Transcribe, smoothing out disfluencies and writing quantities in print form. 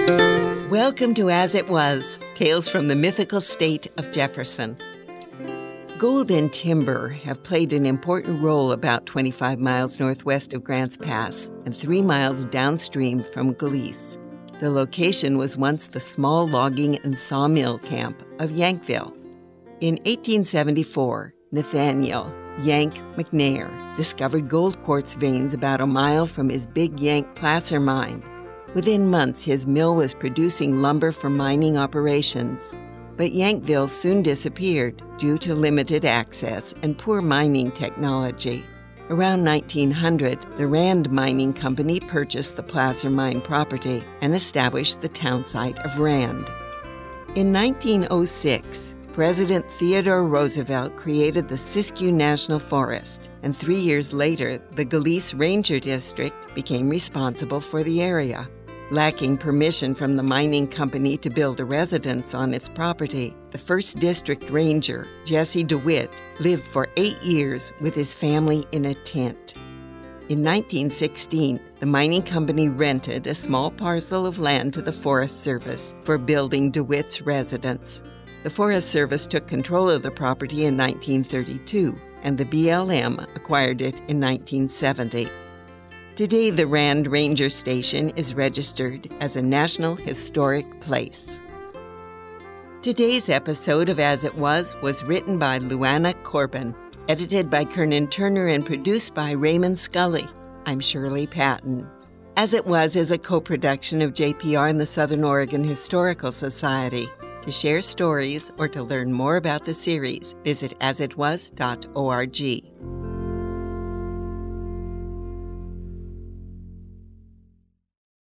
Welcome to As It Was, Tales from the Mythical State of Jefferson. Gold and timber have played an important role about 25 miles northwest of Grants Pass and 3 miles downstream from Gallice. The location was once the small logging and sawmill camp of Yankville. In 1874, Nathaniel Yank McNair discovered gold quartz veins about a mile from his Big Yank placer mine. Within months, his mill was producing lumber for mining operations. But Yankville soon disappeared due to limited access and poor mining technology. Around 1900, the Rand Mining Company purchased the placer mine property and established the town site of Rand. In 1906, President Theodore Roosevelt created the Siskiyou National Forest, and 3 years later, the Gallice Ranger District became responsible for the area. Lacking permission from the mining company to build a residence on its property, the 1st District Ranger, Jesse DeWitt, lived for 8 years with his family in a tent. In 1916, the mining company rented a small parcel of land to the Forest Service for building DeWitt's residence. The Forest Service took control of the property in 1932, and the BLM acquired it in 1970. Today, the Rand Ranger Station is registered as a National Historic Place. Today's episode of As It Was written by Luana Corbin, edited by Kernan Turner, and produced by Raymond Scully. I'm Shirley Patton. As It Was is a co-production of JPR and the Southern Oregon Historical Society. To share stories or to learn more about the series, visit asitwas.org.